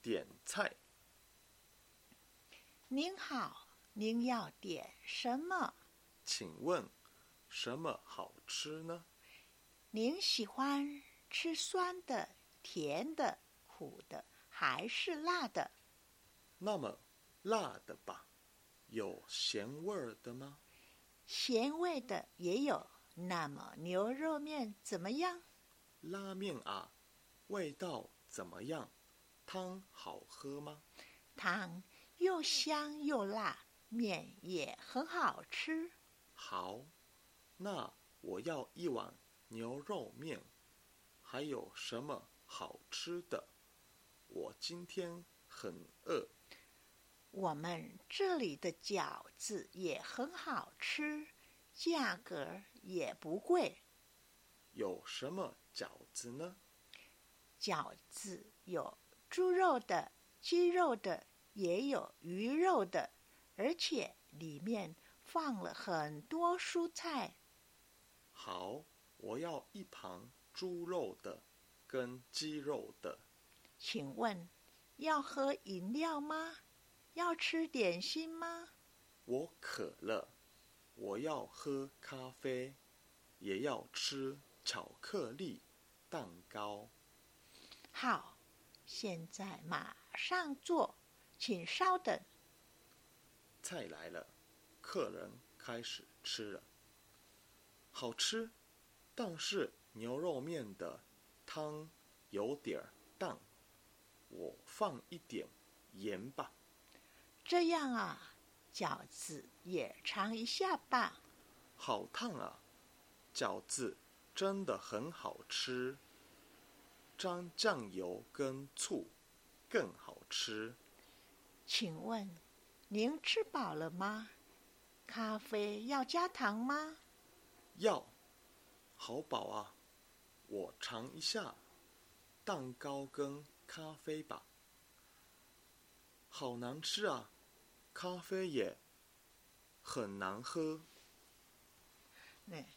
点菜。 您好，您要点什么？ 请问什么好吃呢？ 您喜欢吃酸的、甜的、苦的，还是辣的？ 那么辣的吧，有咸味儿的吗？ 咸味的也有。那么牛肉面怎么样？ 拉面啊，味道怎么样？汤好喝吗？ 汤又香又辣，面也很好吃。 好，那我要一碗牛肉面。还有什么好吃的？我今天很饿。 我们这里的饺子也很好吃，价格也不贵。 有什么饺子呢？ 饺子有猪肉的、鸡肉的，也有鱼肉的，而且里面放了很多蔬菜。 好，我要一盘猪肉的跟鸡肉的。 请问，要喝饮料吗？要吃点心吗？ 我渴了，我要喝咖啡，也要吃巧克力蛋糕。 好，现在马上做，请稍等。 菜来了，客人开始吃了。好吃，但是牛肉面的汤有点淡，我放一点盐吧。 这样啊，饺子也尝一下吧。 好烫啊！饺子真的很好吃，沾酱油跟醋更好吃。 请问，您吃饱了吗？咖啡要加糖吗？ 要，好饱啊！我尝一下蛋糕跟咖啡吧。好难吃啊，咖啡也很难喝。 对。